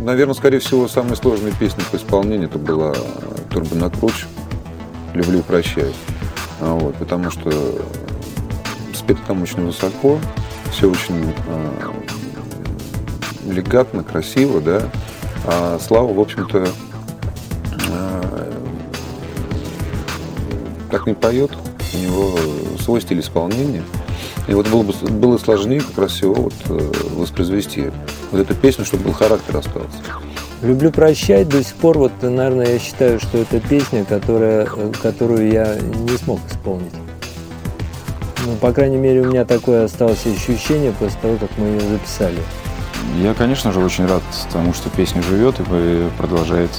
наверное, скорее всего, самая сложная песня по исполнению это была «Турбонакруч», «Люблю и прощаю». Вот, потому что спето там очень высоко, все очень элегантно, красиво, да. А Слава, в общем-то, так не поет, у него свой стиль исполнения. И вот было сложнее как раз всего вот воспроизвести вот эту песню, чтобы был характер остался. «Люблю прощать» до сих пор, вот, наверное, я считаю, что это песня, которую я не смог исполнить. Ну, по крайней мере, у меня такое осталось ощущение после того, как мы ее записали. Я, конечно же, очень рад тому, что песня живет и продолжает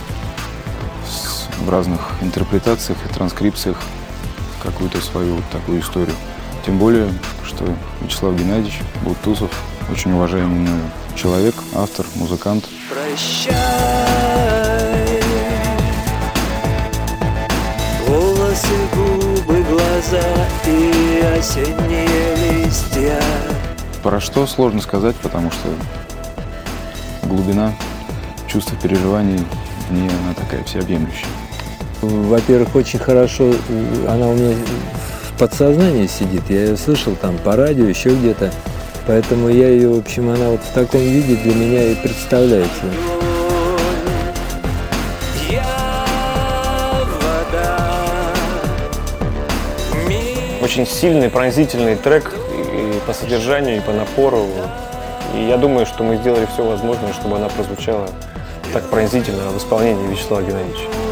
в разных интерпретациях и транскрипциях какую-то свою вот такую историю. Тем более, что Вячеслав Геннадьевич Бутусов очень уважаемый мною человек, автор, музыкант. Прощай, волосы, губы, глаза и осенние листья. Про что сложно сказать, потому что глубина чувств и переживаний в ней она такая всеобъемлющая. Во-первых, очень хорошо она у меня в подсознании сидит. Я ее слышал там по радио, еще где-то. Поэтому я ее, в общем, она вот в таком виде для меня и представляется. Очень сильный, пронзительный трек и по содержанию, и по напору. И я думаю, что мы сделали все возможное, чтобы она прозвучала так пронзительно в исполнении Вячеслава Геннадьевича.